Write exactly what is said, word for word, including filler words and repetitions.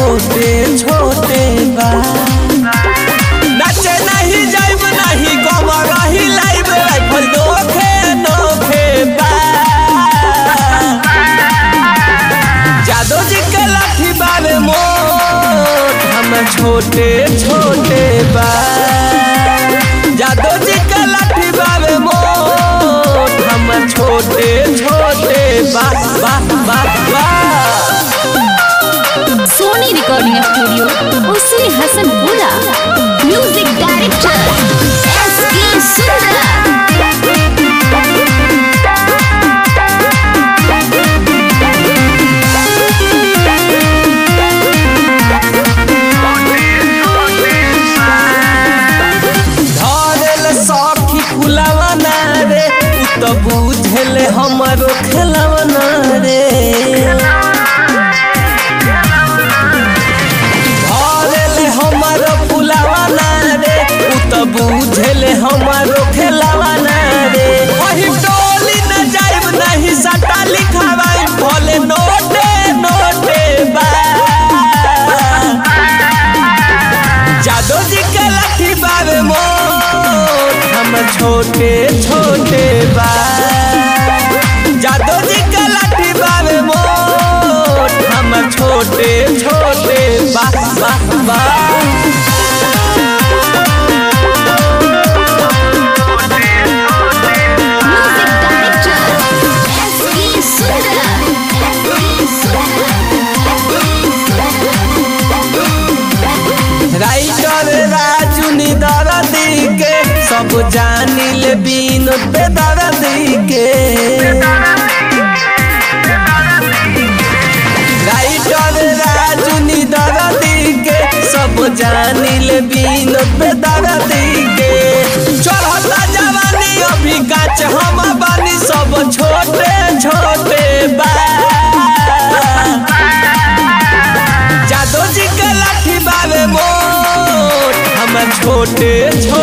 छोटे छोटे बा नाचे नहीं जाइब नहीं गम रही लाइब राइफल नोखे नोखे बा जादो जी के लाठी बावे मोट हम छोटे छोटे बा जादो जी के लाठी बावे मोट हम छोटे छोटे बा बा बा बा सोनी रिकॉर्डिंग स्टूडियो उसी हसनपुरा म्यूजिक डायरेक्टर एस के सुंदर तो बुझले हमारो खेलवना रे धरेले हमारो फुलवना रे उ तो बुझले हमारो खेलवना रे वही टोली न जाइब नहीं सटा लिखावाई भले नोटे नोटे बा जादो जी के लाठी बावे मोट हम छोटे छोटे बा जादो जी के लाठी बावे मोट हम छोटे छोटे बा बा बा राइटर राजू निदरदी के सब जानिल विनोद बेदरदी के राइटर राजू निदरदी के सब जानिल विनोद बेदरदी के चढ़ता जवानी अभी गाछ हम बानी सब छोटे छोटे बा जादो जी के लाठी बावे मोट हम छोटे छोटे